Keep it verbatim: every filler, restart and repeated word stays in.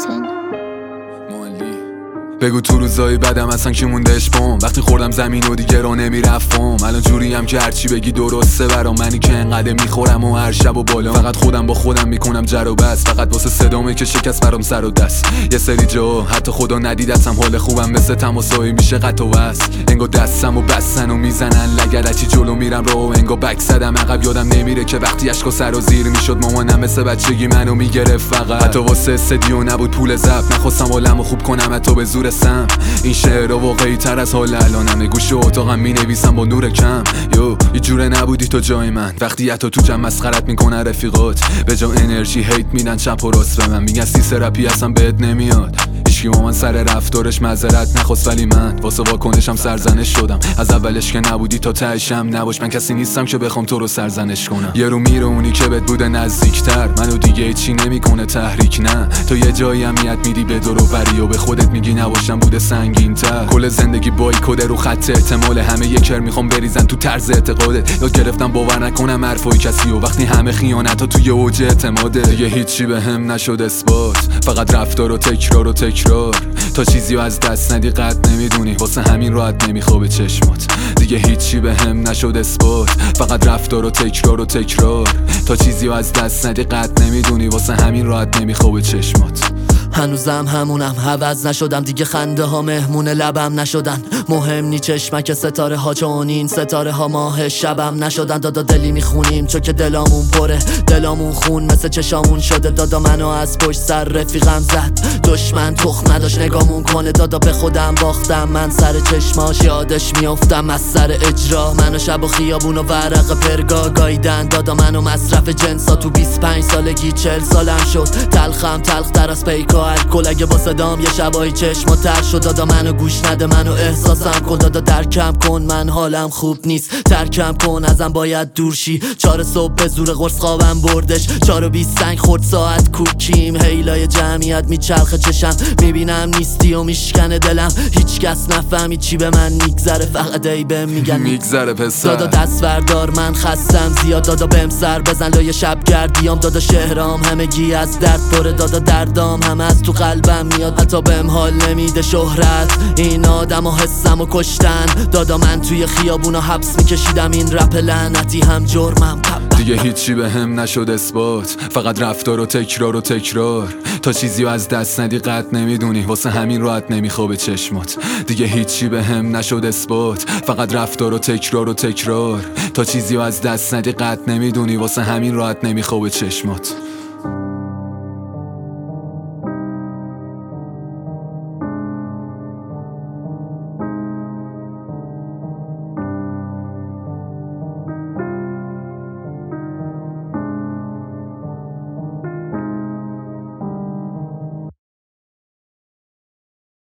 حسین. بگو تو روزای بدم اصلا کی موندهش بام، وقتی خوردم زمین و دیگه رو نمیرفتم. الان جوری هم که هرچی بگی درسته برام، منی که انقدر میخورم و هر شب و بالا فقط خودم با خودم میکنم جر و بس، فقط واسه صدامه که شکست برام سر و دست. یه سری جا حتی خدا ندیدتم حال خوبم مثل تماسایی میشه قط و وصل. انگار دستم و بستن و میزنن لگدچی جلو میرم رو انگار بک زدم عقب. یادم نمیره که وقتی اشکا سر و زیر میشد مامانم مثل بچگی منو میگرفت فقط. حتی واسه استدیو نبود پول ضبط، نخواستم حالمو خوب کنم حتی به زور سم. این شعرها واقعی تر از حال الانم، گوشه اتاقم مینویسم با نور کم. یو یه جوره نبودی تو جای من، وقتی حتی تو جمع مسخرت میکنه رفیقات، به جا انرژی هیت میدن چپ و راست به من، میگن سیس رپی اصلا بهت نمیاد. هیچکی با من سر رفتارش معذرت نخواست، ولی من واسه واکنشم سرزنش شدم. از اولش که نبودی تا تهشم نباش، من کسی نیستم که بخوام تو رو سرزنش کنم. یه رو میره اونی که بهت بوده نزدیکتر، منو دیگه چی نمیکنه تحریک نه. تو یه جایی اهمیت میدی به دور و بری و به خودت میگی نباشم بوده سنگین تر. کل زندگی بایکوده رو خط احتمال، همه یه کر میخوام بریزن تو طرز اعتقادت. یاد گرفتم باور نکنم حرفای کسی و وقتی همه خیانت‌ها توی اوج اعتماده. دیگه هیچی بهم نشد اثبات، فقط رفتار و تکرار و تکرار. تا چیزی از دست ندی قد نمیدونی، واسه همین راحت نمیخوابه چشمات. دیگه هیچی بهم نشد اثبات، فقط رفتار و تکرار و تکرار. تا چیزی از دست ندی قد نمیدونی، واسه همین راحت نمیخوابه چشمات. هنوزم همونم، عوض نشدم دیگه، خنده ها مهمون لبم نشدن. مهم نی چشمک ستاره ها، چون این ستاره ها ماه شبم نشدن. دادا دلی میخونیم چون که دلامون پره، دلامون خون مثل چشامون شده. دادا منو از پشت سر رفیقم زد، دشمن تخم نداشت نگامون کنه. دادا به خودم باختم من سر چشماش، یادش میافتم از سر اجرا. منو شب و خیابون و ورق پرگا گاییدن. دادا منو مصرف جنسا تو بیست و پنج سالگی چهل سالم شد. تلخم تلخ در از پیکا الکل، اگه با صدام یه شبایی چشما تر شد. دادا منو گوش نده، منو احساسم کن. دادا درکم کن من حالم خوب نیست، ترکم کن ازم باید دور شی. چهار صبح به زور قرص خوابم بردش، چهار و بیست سنگ خورد ساعت کوکیم. هیلای جمعیت میچرخه چشم، میبینم نیستی و میشکنه دلم. هیچ کس نفهمید چی به من میگذره، فقط ای بهم میگن میگذره پسر. دادا دست بردار من خستم زیاد، دادا بهم سر بزن لای شب گردیام. دادا شهرام همگی از درد پره، دادا دردام هم از تو قلبم میاد. حتی بهم حال نمیده شهرت، این آدم و حسم و کشتن. دادا من توی خیابونا حبس میکشیدم، این رپ لعنتی هم جرمم. دیگه هیچی بهم نشد اثبات، فقط رفتار و تکرار و تکرار. تا چیزی از دست ندی قد نمیدونی، واسه همین راحت نمیخوابه چشمات. دیگه هیچی بهم نشد اثبات، فقط رفتار و تکرار و تکرار. تا چیزی از دست ندی قد نمیدونی، واسه همین راحت نمیخوابه چشمات.